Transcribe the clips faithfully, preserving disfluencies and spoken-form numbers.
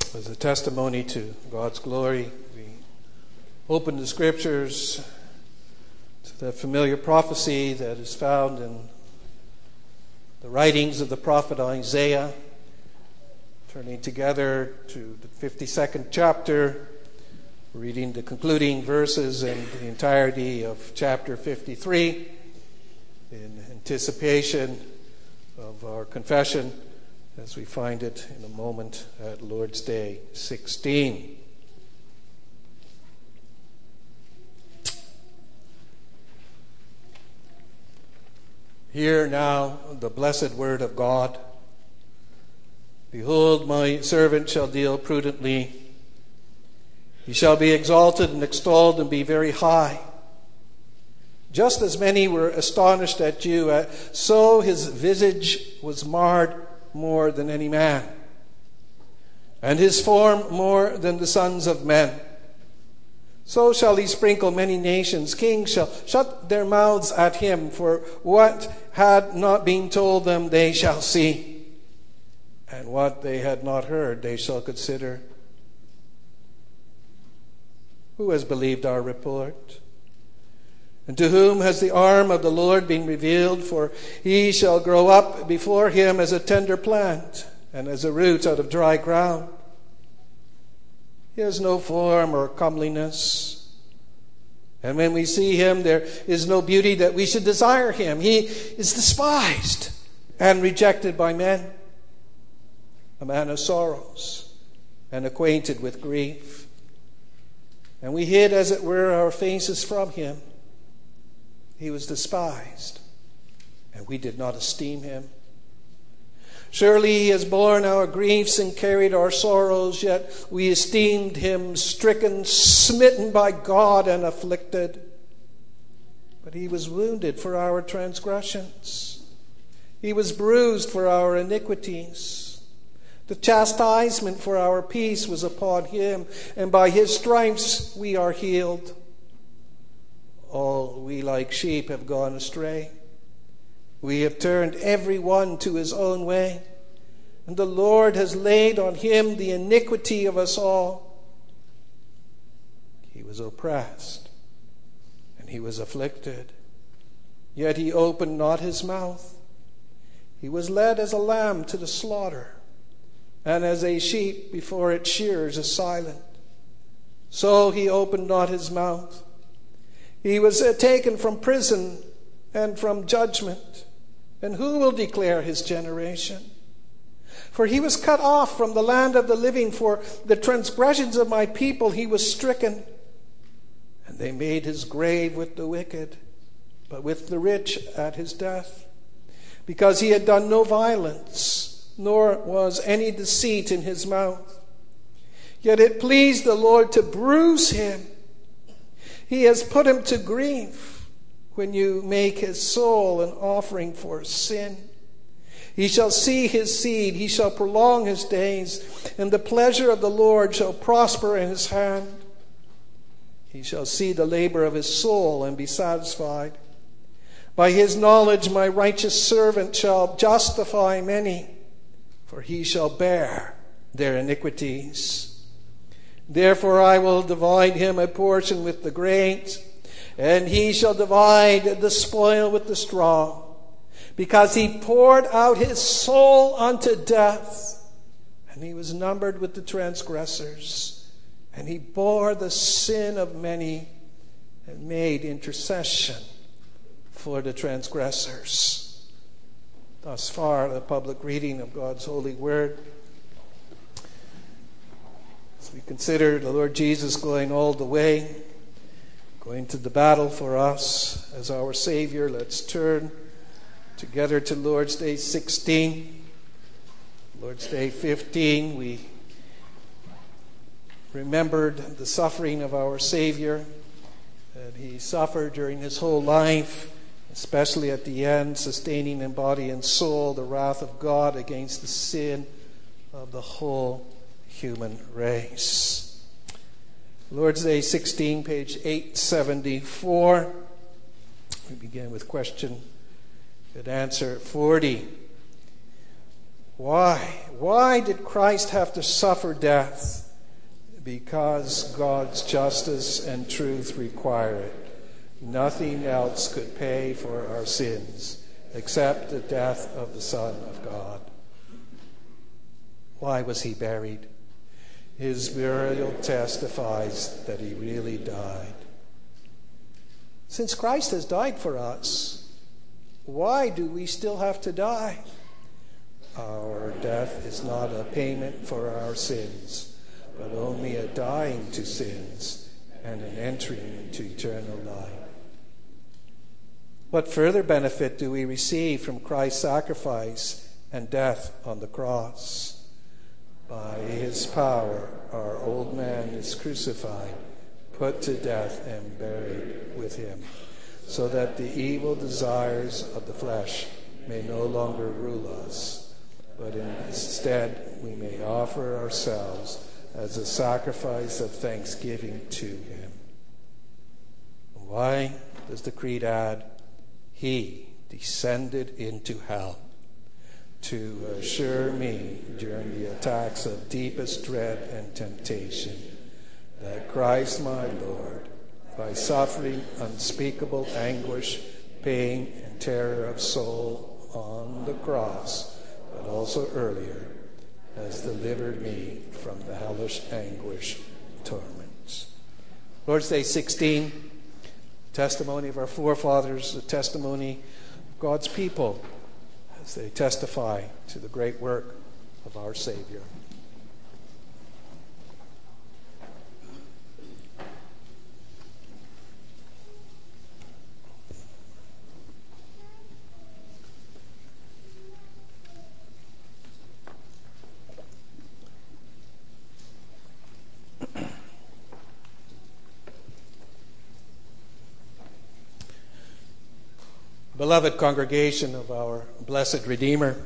As a testimony to God's glory, we open the scriptures to the familiar prophecy that is found in the writings of the prophet Isaiah, turning together to the fifty-second chapter, reading the concluding verses and the entirety of chapter fifty-three in anticipation of our confession as we find it in a moment at Lord's Day sixteen. Hear now the blessed word of God. Behold, my servant shall deal prudently. He shall be exalted and extolled and be very high. Just as many were astonished at you, so his visage was marred more than any man, and his form more than the sons of men. So shall he sprinkle many nations. Kings shall shut their mouths at him, for what had not been told them they shall see, and what they had not heard they shall consider. Who has believed our report? And to whom has the arm of the Lord been revealed? For he shall grow up before him as a tender plant, and as a root out of dry ground. He has no form or comeliness, and when we see him, there is no beauty that we should desire him. He is despised and rejected by men, a man of sorrows and acquainted with grief. And we hid, as it were, our faces from him. He was despised, and we did not esteem him. Surely he has borne our griefs and carried our sorrows, yet we esteemed him stricken, smitten by God, and afflicted. But he was wounded for our transgressions. He was bruised for our iniquities. The chastisement for our peace was upon him, and by his stripes we are healed. All we like sheep have gone astray. We have turned every one to his own way, and the Lord has laid on him the iniquity of us all. He was oppressed, and he was afflicted, yet he opened not his mouth. He was led as a lamb to the slaughter, and as a sheep before its shearers is silent, so he opened not his mouth. He was taken from prison and from judgment. And who will declare his generation? For he was cut off from the land of the living. For the transgressions of my people he was stricken. And they made his grave with the wicked, but with the rich at his death. Because he had done no violence, nor was any deceit in his mouth. Yet it pleased the Lord to bruise him. He has put him to grief when you make his soul an offering for sin. He shall see his seed, he shall prolong his days, and the pleasure of the Lord shall prosper in his hand. He shall see the labor of his soul and be satisfied. By his knowledge my righteous servant shall justify many, for he shall bear their iniquities. Therefore I will divide him a portion with the great, and he shall divide the spoil with the strong, because he poured out his soul unto death, and he was numbered with the transgressors, and he bore the sin of many and made intercession for the transgressors. Thus far, the public reading of God's holy word. We consider the Lord Jesus going all the way, going to the battle for us as our Savior. Let's turn together to Lord's Day sixteen. Lord's Day fifteen, we remembered the suffering of our Savior, that he suffered during his whole life, especially at the end, sustaining in body and soul the wrath of God against the sin of the whole human race. Lord's Day sixteen, page eight seventy-four. We begin with question and answer forty. Why? Why did Christ have to suffer death? Because God's justice and truth require it. Nothing else could pay for our sins except the death of the Son of God. Why was he buried? His burial testifies that he really died. Since Christ has died for us, why do we still have to die? Our death is not a payment for our sins, but only a dying to sins and an entering into eternal life. What further benefit do we receive from Christ's sacrifice and death on the cross? By his power, our old man is crucified, put to death, and buried with him, so that the evil desires of the flesh may no longer rule us, but instead we may offer ourselves as a sacrifice of thanksgiving to him. Why does the creed add, he descended into hell to assure me during the attacks of deepest dread and temptation that Christ my Lord, by suffering unspeakable anguish, pain, and terror of soul on the cross, but also earlier, has delivered me from the hellish anguish and torments. Lord's Day sixteen, testimony of our forefathers, the testimony of God's people as they testify to the great work of our Savior. Beloved congregation of our blessed Redeemer,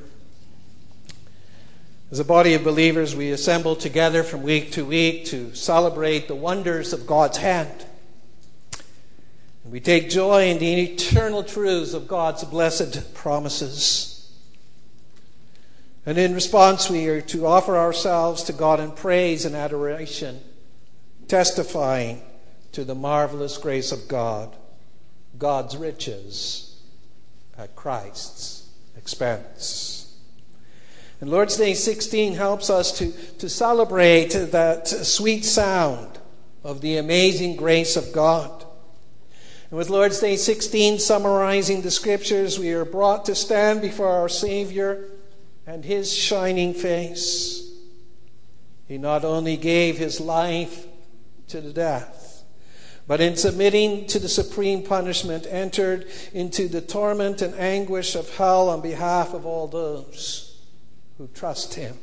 as a body of believers, we assemble together from week to week to celebrate the wonders of God's hand. And we take joy in the eternal truths of God's blessed promises. And in response, we are to offer ourselves to God in praise and adoration, testifying to the marvelous grace of God, God's riches at Christ's expense. And Lord's Day sixteen helps us to, to celebrate that sweet sound of the amazing grace of God. And with Lord's Day sixteen summarizing the Scriptures, we are brought to stand before our Savior and his shining face. He not only gave his life to the death, but in submitting to the supreme punishment, entered into the torment and anguish of hell on behalf of all those who trust him.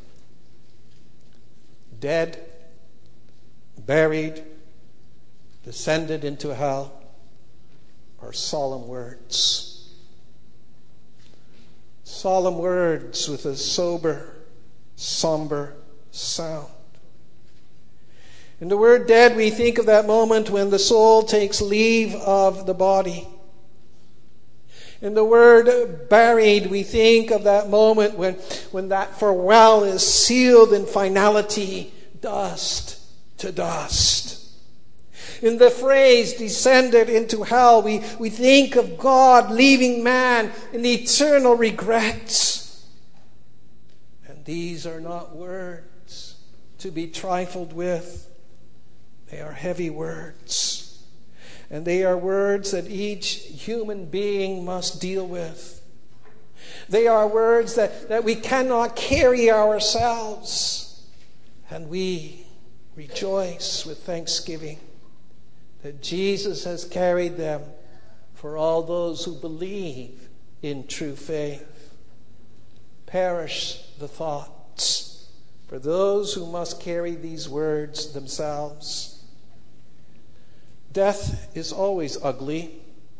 Dead, buried, descended into hell are solemn words. Solemn words with a sober, somber sound. In the word dead, we think of that moment when the soul takes leave of the body. In the word buried, we think of that moment when, when that farewell is sealed in finality, dust to dust. In the phrase descended into hell, we, we think of God leaving man in eternal regrets. And these are not words to be trifled with. They are heavy words, and they are words that each human being must deal with. They are words that, that we cannot carry ourselves, and we rejoice with thanksgiving that Jesus has carried them for all those who believe in true faith. Perish the thoughts for those who must carry these words themselves. Death is always ugly.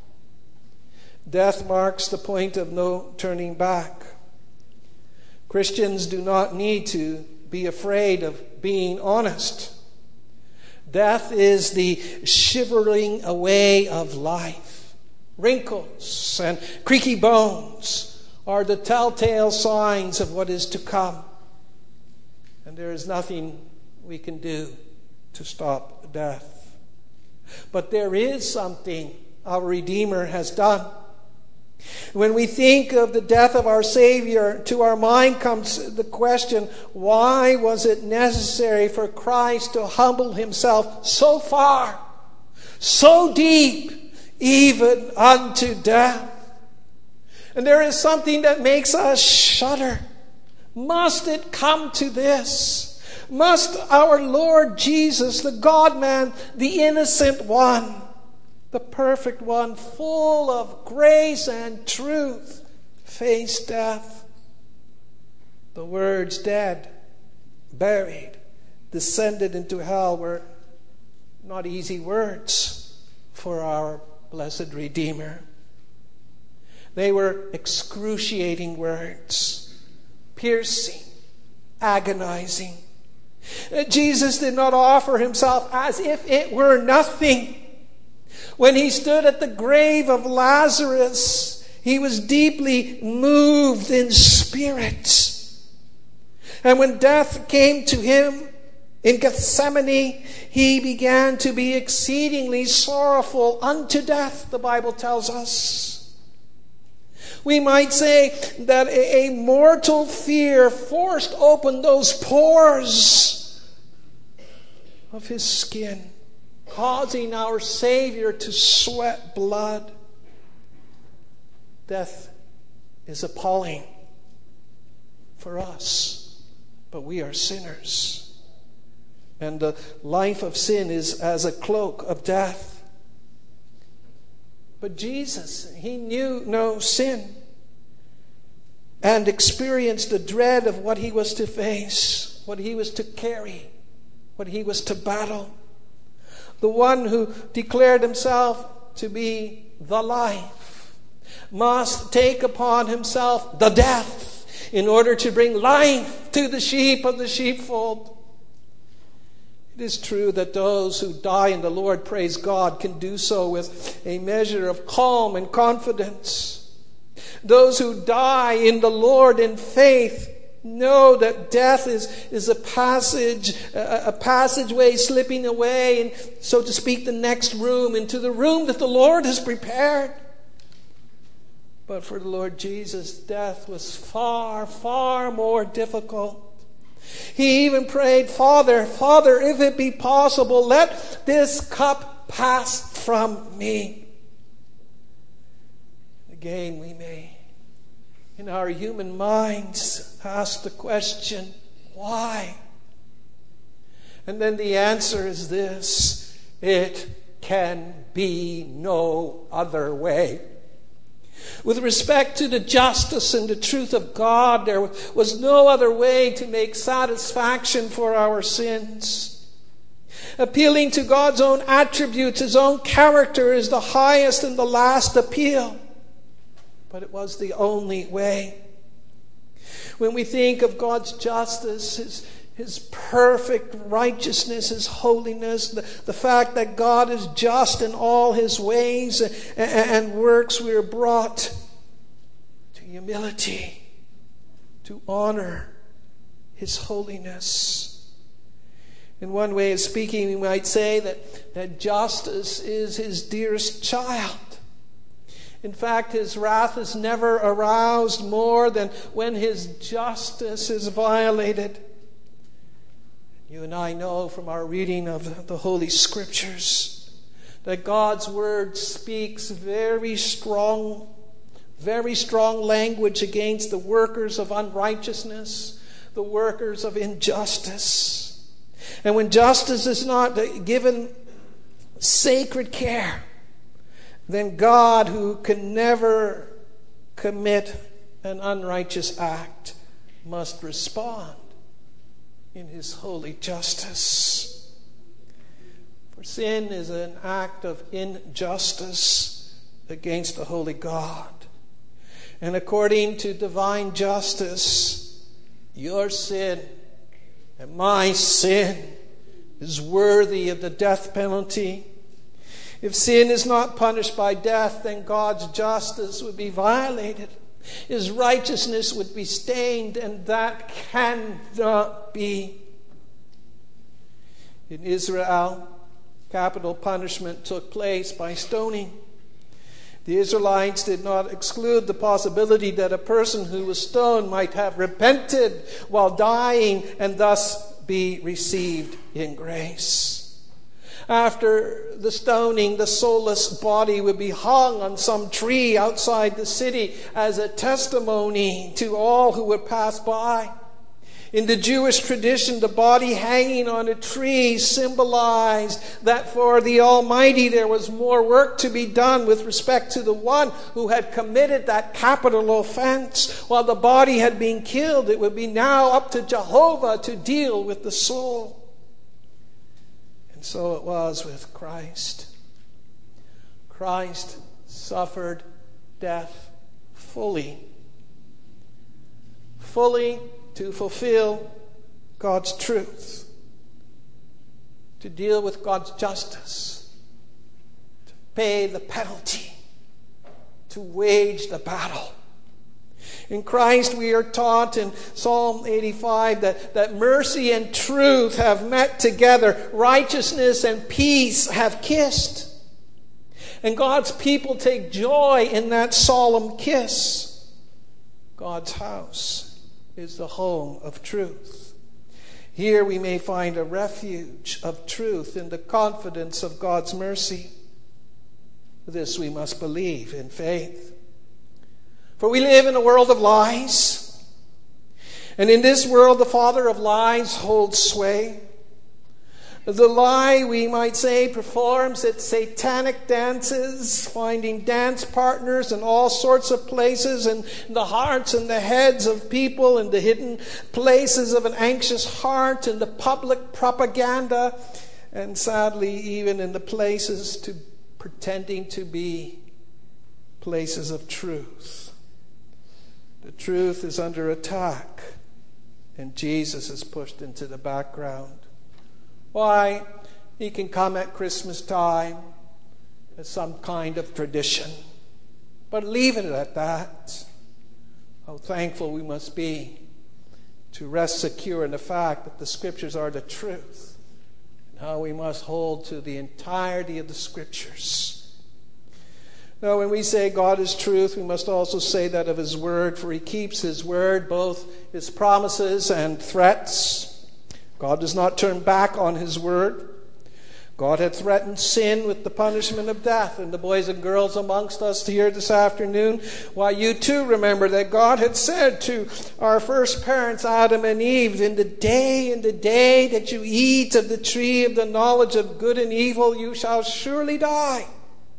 Death marks the point of no turning back. Christians do not need to be afraid of being honest. Death is the shivering away of life. Wrinkles and creaky bones are the telltale signs of what is to come. And there is nothing we can do to stop death. But there is something our Redeemer has done. When we think of the death of our Savior, to our mind comes the question, why was it necessary for Christ to humble himself so far, so deep, even unto death? And there is something that makes us shudder. Must it come to this? Must our Lord Jesus, the God-man, the innocent one, the perfect one, full of grace and truth, face death? The words dead, buried, descended into hell were not easy words for our blessed Redeemer. They were excruciating words, piercing, agonizing. Jesus did not offer himself as if it were nothing. When he stood at the grave of Lazarus, he was deeply moved in spirit. And when death came to him in Gethsemane, he began to be exceedingly sorrowful unto death, the Bible tells us. We might say that a mortal fear forced open those pores of his skin, causing our Savior to sweat blood. Death is appalling for us, but we are sinners. And the life of sin is as a cloak of death. But Jesus, he knew no sin and experienced the dread of what he was to face, what he was to carry, what he was to battle. The one who declared himself to be the life must take upon himself the death in order to bring life to the sheep of the sheepfold. It is true that those who die in the Lord, praise God, can do so with a measure of calm and confidence. Those who die in the Lord in faith know that death is, is a passage, a, a passageway slipping away, and so to speak, the next room, into the room that the Lord has prepared. But for the Lord Jesus, death was far, far more difficult. He even prayed, Father, Father, if it be possible, let this cup pass from me. Again, we may, in our human minds, ask the question, why? And then the answer is this: it can be no other way. With respect to the justice and the truth of God, there was no other way to make satisfaction for our sins. Appealing to God's own attributes, his own character, is the highest and the last appeal. But it was the only way. When we think of God's justice, his, his perfect righteousness, his holiness, the, the fact that God is just in all his ways and, and works, we are brought to humility, to honor his holiness. In one way of speaking, we might say that, that justice is his dearest child. In fact, his wrath is never aroused more than when his justice is violated. You and I know from our reading of the Holy Scriptures that God's Word speaks very strong, very strong language against the workers of unrighteousness, the workers of injustice. And when justice is not given sacred care, then God, who can never commit an unrighteous act, must respond in his holy justice. For sin is an act of injustice against the holy God. And according to divine justice, your sin and my sin is worthy of the death penalty. If sin is not punished by death, then God's justice would be violated. His righteousness would be stained, and that cannot be. In Israel, capital punishment took place by stoning. The Israelites did not exclude the possibility that a person who was stoned might have repented while dying and thus be received in grace. After the stoning, the soulless body would be hung on some tree outside the city as a testimony to all who would pass by. In the Jewish tradition, the body hanging on a tree symbolized that for the Almighty there was more work to be done with respect to the one who had committed that capital offense. While the body had been killed, it would be now up to Jehovah to deal with the soul. And so it was with Christ. Christ suffered death fully. Fully to fulfill God's truth. To deal with God's justice. To pay the penalty. To wage the battle. In Christ we are taught in Psalm eighty-five that, that mercy and truth have met together. Righteousness and peace have kissed. And God's people take joy in that solemn kiss. God's house is the home of truth. Here we may find a refuge of truth in the confidence of God's mercy. This we must believe in faith. For we live in a world of lies. And in this world, the father of lies holds sway. The lie, we might say, performs its satanic dances, finding dance partners in all sorts of places, in the hearts and the heads of people, in the hidden places of an anxious heart, in the public propaganda, and sadly, even in the places to pretending to be places of truth. The truth is under attack, and Jesus is pushed into the background. Why? He can come at Christmas time as some kind of tradition, but leave it at that. How thankful we must be to rest secure in the fact that the Scriptures are the truth, and how we must hold to the entirety of the Scriptures. Now, when we say God is truth, we must also say that of His Word, for He keeps His Word, both His promises and threats. God does not turn back on His Word. God had threatened sin with the punishment of death. And the boys and girls amongst us here this afternoon, why, you too remember that God had said to our first parents, Adam and Eve, in the day, in the day that you eat of the tree of the knowledge of good and evil, you shall surely die.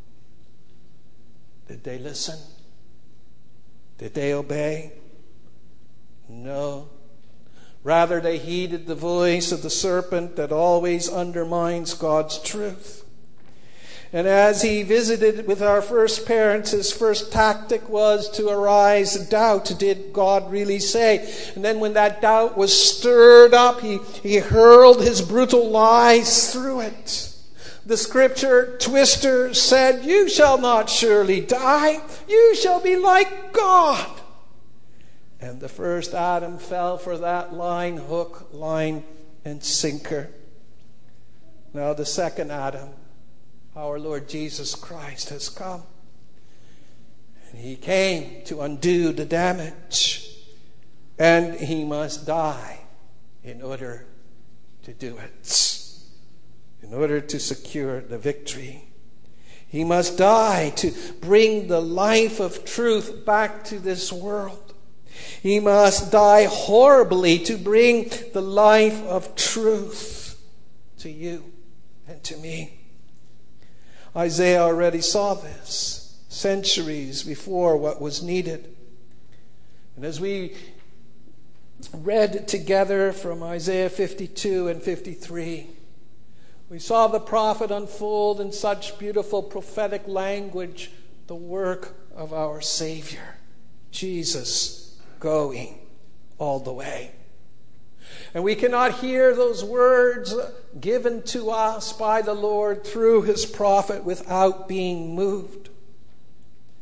Did they listen? Did they obey? No. Rather, they heeded the voice of the serpent that always undermines God's truth. And as he visited with our first parents, his first tactic was to arise doubt. Did God really say? And then when that doubt was stirred up, he, he hurled his brutal lies through it. The scripture twister said, you shall not surely die. You shall be like God. And the first Adam fell for that line, hook, line, and sinker. Now the second Adam, our Lord Jesus Christ, has come. And he came to undo the damage. And he must die in order to do it. In order to secure the victory. He must die to bring the life of truth back to this world. He must die horribly to bring the life of truth to you and to me. Isaiah already saw this centuries before what was needed. And as we read together from Isaiah fifty-two and fifty-three, we saw the prophet unfold in such beautiful prophetic language the work of our Savior, Jesus, going all the way. And we cannot hear those words given to us by the Lord through his prophet without being moved.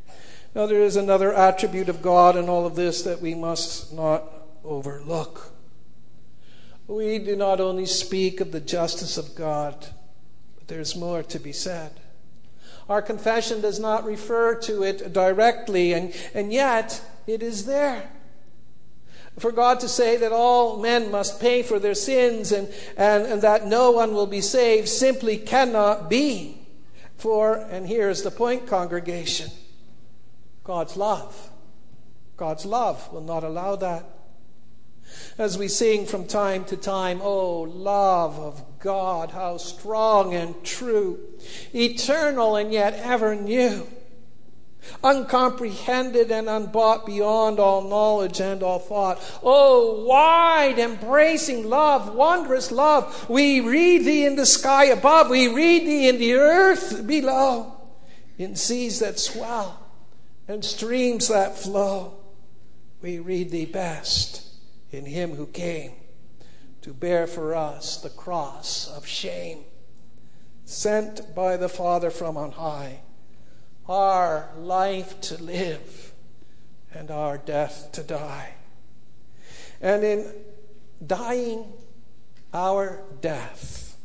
Now, there is another attribute of God in all of this that we must not overlook. We do not only speak of the justice of God, but there's more to be said. Our confession does not refer to it directly, and, and yet it is there. For God to say that all men must pay for their sins and, and, and that no one will be saved simply cannot be. For, and here's the point, congregation, God's love. God's love will not allow that. As we sing from time to time, oh, love of God, how strong and true, eternal and yet ever new, uncomprehended and unbought beyond all knowledge and all thought. Oh, wide, embracing love, wondrous love. We read thee in the sky above. We read thee in the earth below, in seas that swell and streams that flow. We read thee best in him who came to bear for us the cross of shame, sent by the Father from on high, our life to live and our death to die. And in dying our death,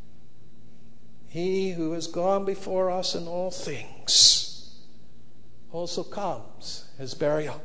he who has gone before us in all things also comes as burial.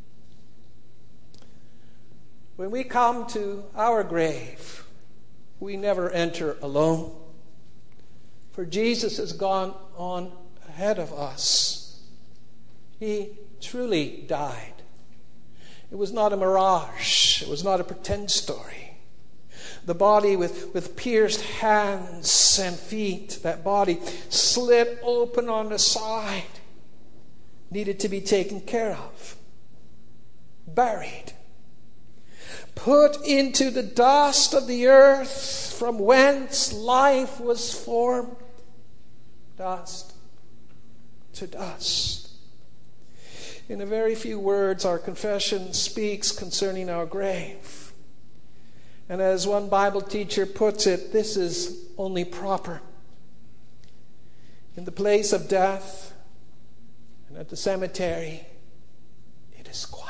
When we come to our grave, we never enter alone, for Jesus has gone on ahead of us. He truly died. It was not a mirage. It was not a pretend story. The body with, with pierced hands and feet, that body slit open on the side, needed to be taken care of, buried, put into the dust of the earth from whence life was formed. Dust to dust. In a very few words, our confession speaks concerning our grave. And as one Bible teacher puts it, this is only proper. In the place of death and at the cemetery, it is quiet.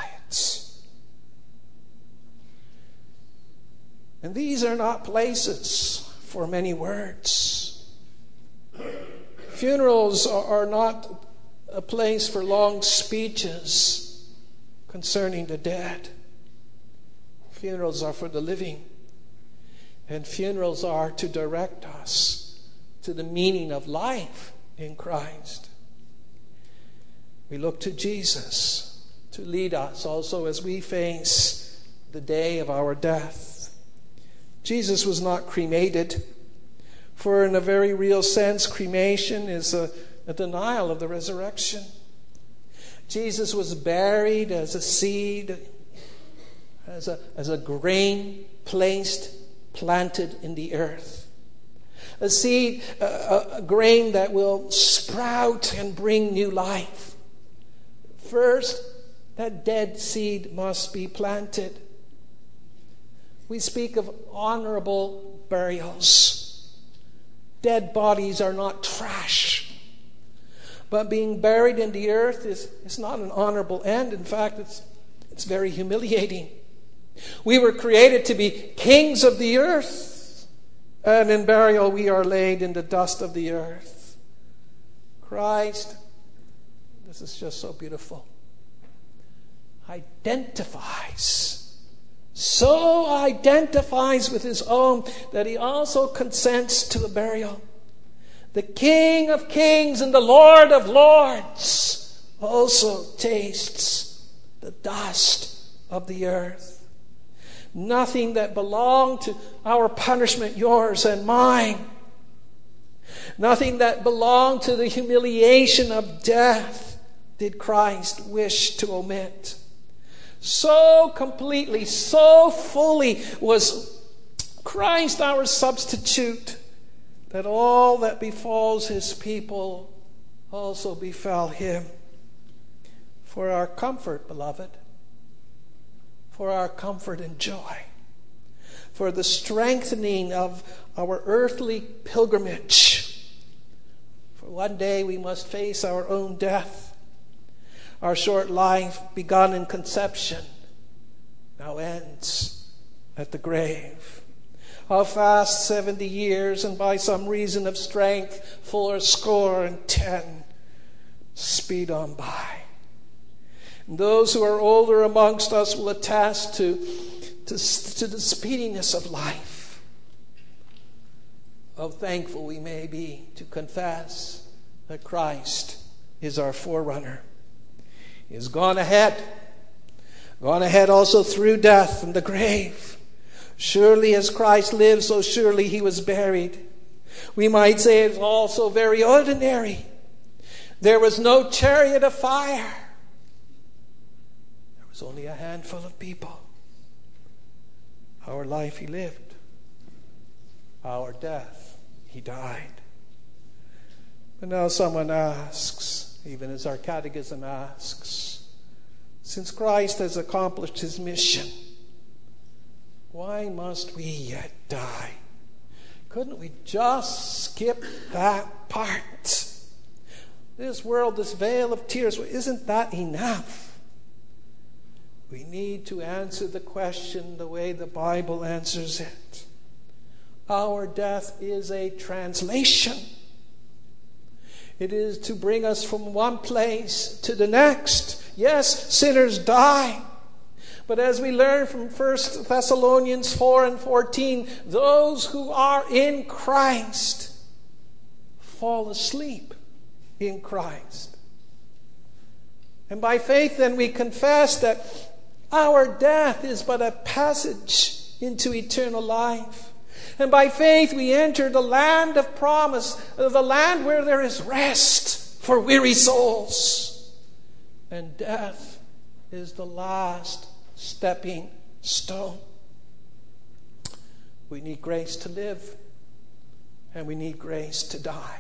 And these are not places for many words. Funerals are not a place for long speeches concerning the dead. Funerals are for the living. And funerals are to direct us to the meaning of life in Christ. We look to Jesus to lead us also as we face the day of our death. Jesus was not cremated, for in a very real sense, cremation is a, a denial of the resurrection. Jesus was buried as a seed, as a, as a grain placed, planted in the earth. A seed, a, a grain that will sprout and bring new life. First, that dead seed must be planted. We speak of honorable burials. Dead bodies are not trash. But being buried in the earth is, is not an honorable end. In fact, it's, it's very humiliating. We were created to be kings of the earth. And in burial we are laid in the dust of the earth. Christ, this is just so beautiful, identifies so identifies with his own that he also consents to a burial. The King of Kings and the Lord of Lords also tastes the dust of the earth. Nothing that belonged to our punishment, yours and mine, nothing that belonged to the humiliation of death, did Christ wish to omit. So completely, so fully was Christ our substitute that all that befalls his people also befell him. For our comfort, beloved, for our comfort and joy, for the strengthening of our earthly pilgrimage. For one day we must face our own death. Our short life, begun in conception, now ends at the grave. How fast seventy years, and by some reason of strength, four score and ten, speed on by. And those who are older amongst us will attest to, to, to the speediness of life. How thankful we may be to confess that Christ is our forerunner. He has gone ahead, gone ahead also through death and the grave. Surely as Christ lived, so surely he was buried. We might say it's also very ordinary. There was no chariot of fire. There was only a handful of people. Our life he lived. Our death he died. But now someone asks, even as our catechism asks, since Christ has accomplished his mission, why must we yet die? Couldn't we just skip that part? This world, this veil of tears, isn't that enough? We need to answer the question the way the Bible answers it. Our death is a translation. It is to bring us from one place to the next. Yes, sinners die. But as we learn from First Thessalonians four and fourteen, those who are in Christ fall asleep in Christ. And by faith then we confess that our death is but a passage into eternal life. And by faith we enter the land of promise, the land where there is rest for weary souls. And death is the last stepping stone. We need grace to live, and we need grace to die.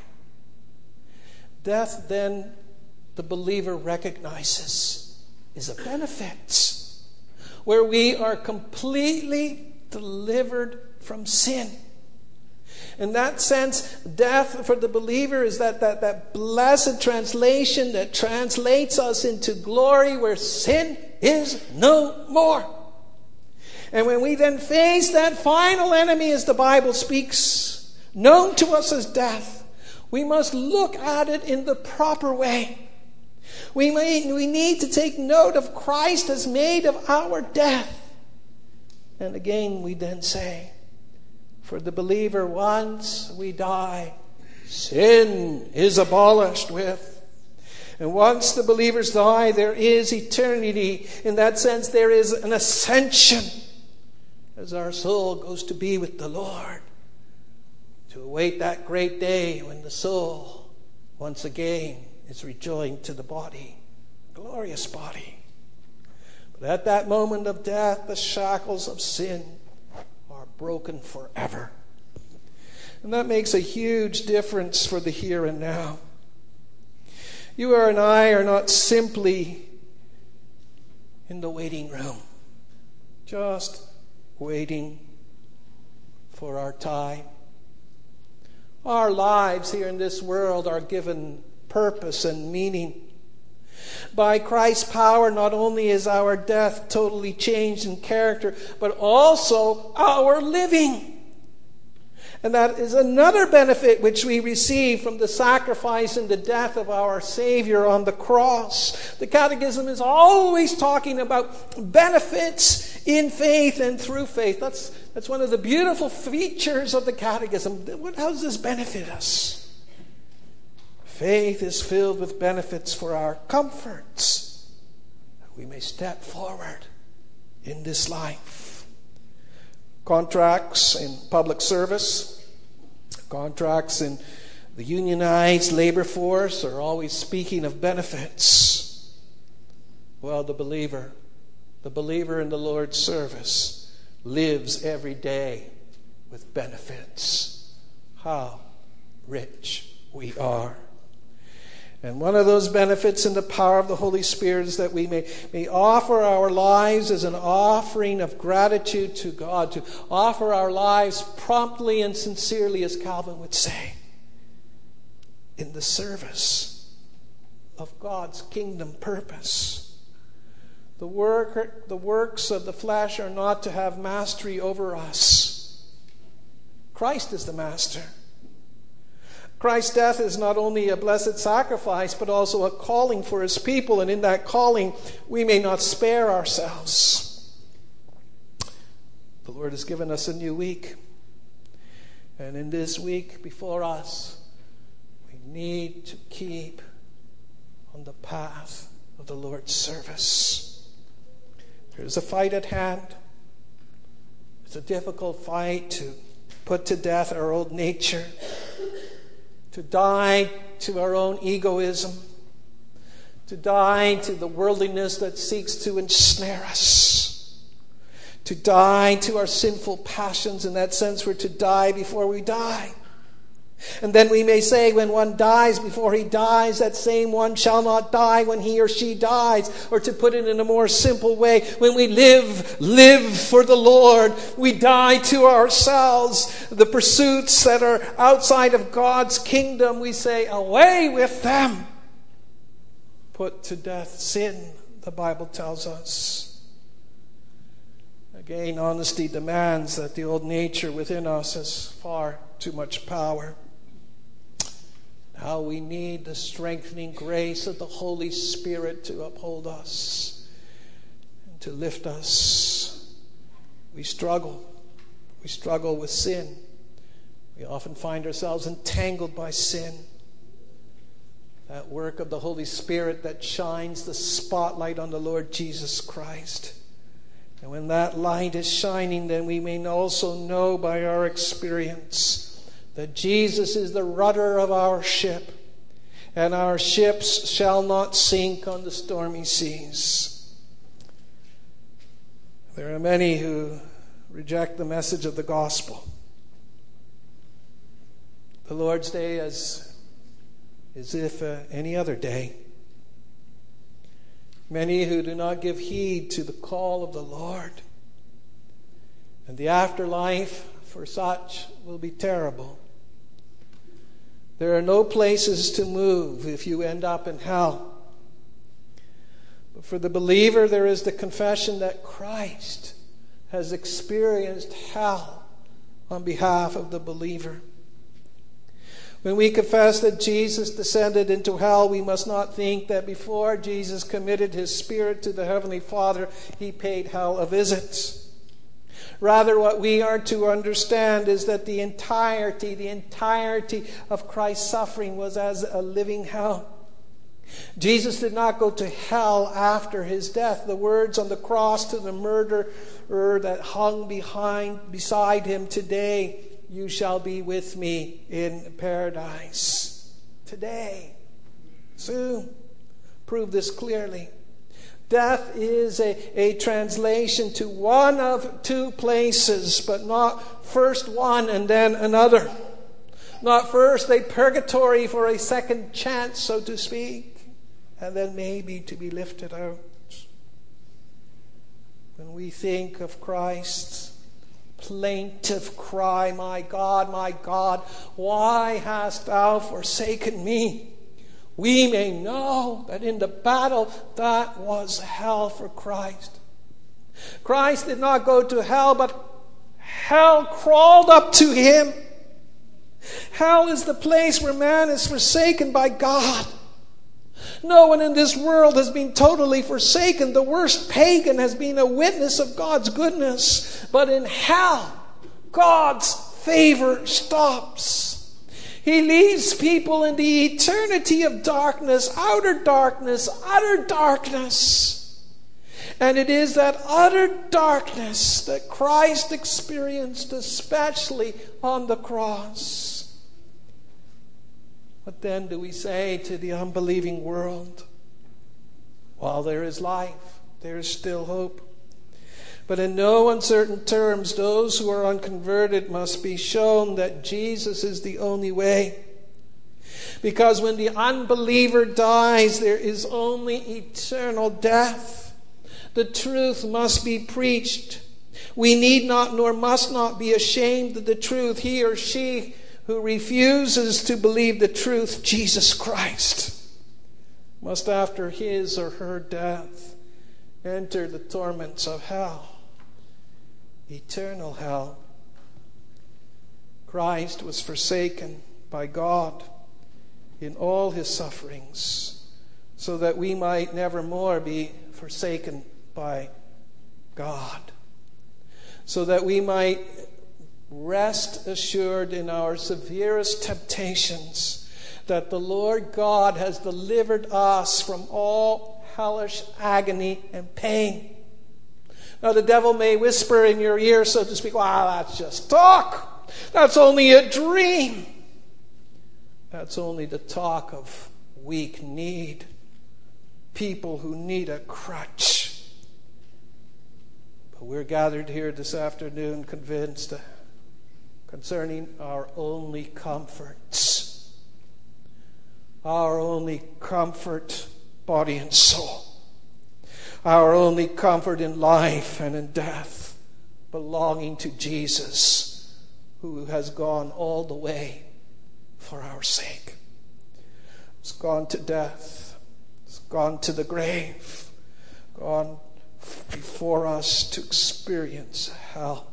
Death, then, the believer recognizes, is a benefit where we are completely delivered from sin. In that sense, death for the believer is that, that, that blessed translation that translates us into glory where sin is no more. And when we then face that final enemy, as the Bible speaks, known to us as death, we must look at it in the proper way. We, may, we need to take note of Christ as made of our death. And again, we then say, for the believer, once we die, sin is abolished with. And once the believers die, there is eternity. In that sense, there is an ascension as our soul goes to be with the Lord, to await that great day when the soul once again is rejoined to the body, glorious body. But at that moment of death, the shackles of sin are broken forever. And that makes a huge difference for the here and now. You and I are not simply in the waiting room, just waiting for our time. Our lives here in this world are given purpose and meaning. By Christ's power, not only is our death totally changed in character, but also our living. And that is another benefit which we receive from the sacrifice and the death of our Savior on the cross. The Catechism is always talking about benefits in faith and through faith. That's, that's one of the beautiful features of the Catechism. How does this benefit us? Faith is filled with benefits for our comforts, that we may step forward in this life. Contracts in public service, contracts in the unionized labor force are always speaking of benefits. Well, the believer, the believer in the Lord's service lives every day with benefits. How rich we are. And one of those benefits in the power of the Holy Spirit is that we may, may offer our lives as an offering of gratitude to God, to offer our lives promptly and sincerely, as Calvin would say, in the service of God's kingdom purpose. The work, the works of the flesh are not to have mastery over us. Christ is the master. Christ's death is not only a blessed sacrifice, but also a calling for his people, and in that calling we may not spare ourselves. The Lord has given us a new week, and in this week before us, we need to keep on the path of the Lord's service. There's a fight at hand. It's a difficult fight to put to death our old nature, to die to our own egoism, to die to the worldliness that seeks to ensnare us, to die to our sinful passions. In that sense, we're to die before we die. And then we may say, when one dies before he dies, that same one shall not die when he or she dies. Or to put it in a more simple way, when we live, live for the Lord. We die to ourselves. The pursuits that are outside of God's kingdom, we say, away with them. Put to death sin, the Bible tells us. Again, honesty demands that the old nature within us has far too much power. How we need the strengthening grace of the Holy Spirit to uphold us and to lift us. We struggle. We struggle with sin. We often find ourselves entangled by sin. That work of the Holy Spirit that shines the spotlight on the Lord Jesus Christ. And when that light is shining, then we may also know by our experience that Jesus is the rudder of our ship, and our ships shall not sink on the stormy seas. There are many who reject the message of the gospel. The Lord's Day is as if uh, any other day. Many who do not give heed to the call of the Lord. And the afterlife for such will be terrible. There are no places to move if you end up in hell. But for the believer, there is the confession that Christ has experienced hell on behalf of the believer. When we confess that Jesus descended into hell, we must not think that before Jesus committed his spirit to the Heavenly Father, he paid hell a visit. Rather, what we are to understand is that the entirety, the entirety of Christ's suffering was as a living hell. Jesus did not go to hell after his death. The words on the cross to the murderer that hung behind, beside him, today you shall be with me in paradise. Today. Soon. Prove this clearly. Death is a, a translation to one of two places, but not first one and then another. Not first a purgatory for a second chance, so to speak, and then maybe to be lifted out. When we think of Christ's plaintive cry, my God, my God, why hast thou forsaken me? We may know that in the battle, that was hell for Christ. Christ did not go to hell, but hell crawled up to him. Hell is the place where man is forsaken by God. No one in this world has been totally forsaken. The worst pagan has been a witness of God's goodness. But in hell, God's favor stops. He leaves people in the eternity of darkness, outer darkness, utter darkness. And it is that utter darkness that Christ experienced, especially on the cross. What then do we say to the unbelieving world? While there is life, there is still hope. But in no uncertain terms, those who are unconverted must be shown that Jesus is the only way. Because when the unbeliever dies, there is only eternal death. The truth must be preached. We need not nor must not be ashamed of the truth. He or she who refuses to believe the truth, Jesus Christ, must after his or her death enter the torments of hell, eternal hell. Christ was forsaken by God in all his sufferings, so that we might never more be forsaken by God, so that we might rest assured in our severest temptations that the Lord God has delivered us from all hellish agony and pain. Now the devil may whisper in your ear, so to speak, "Wow, that's just talk. That's only a dream." That's only the talk of weak need. People who need a crutch. But we're gathered here this afternoon convinced concerning our only comforts. Our only comfort, body and soul. Our only comfort in life and in death, belonging to Jesus, who has gone all the way for our sake. He's gone to death. He's gone to the grave. Gone before us to experience hell.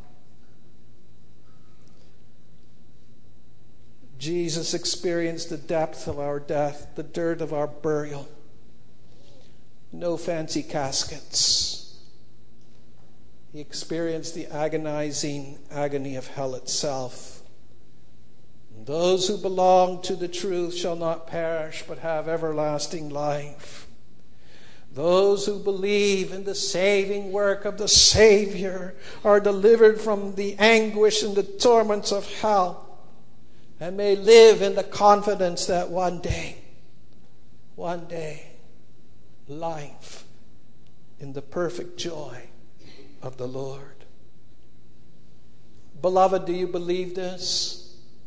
Jesus experienced the depth of our death, the dirt of our burial. No fancy caskets. He experienced the agonizing agony of hell itself. Those who belong to the truth shall not perish, but have everlasting life. Those who believe in the saving work of the Savior are delivered from the anguish and the torments of hell, and may live in the confidence that one day, one day, life in the perfect joy of the Lord. Beloved, do you believe this?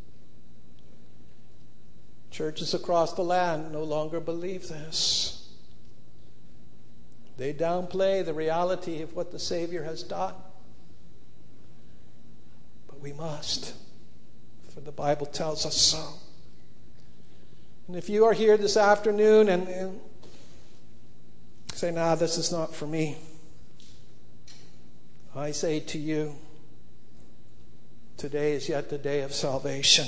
Churches across the land no longer believe this. They downplay the reality of what the Savior has done. But we must, for the Bible tells us so. And if you are here this afternoon and, and say, "Nah, this is not for me," I say to you, today is yet the day of salvation.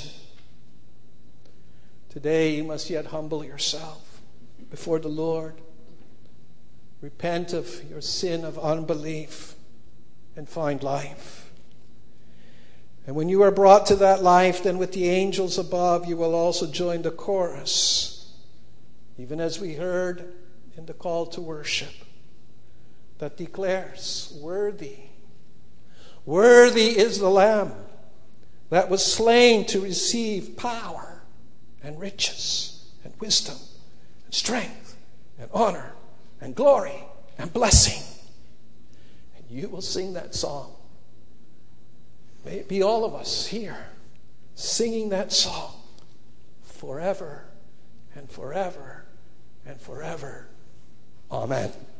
Today you must yet humble yourself before the Lord. Repent of your sin of unbelief and find life. And when you are brought to that life, then with the angels above, you will also join the chorus, even as we heard in the call to worship, that declares, "Worthy, worthy is the Lamb that was slain to receive power and riches and wisdom and strength and honor and glory and blessing." And you will sing that song. May it be all of us here singing that song forever and forever and forever. Amen.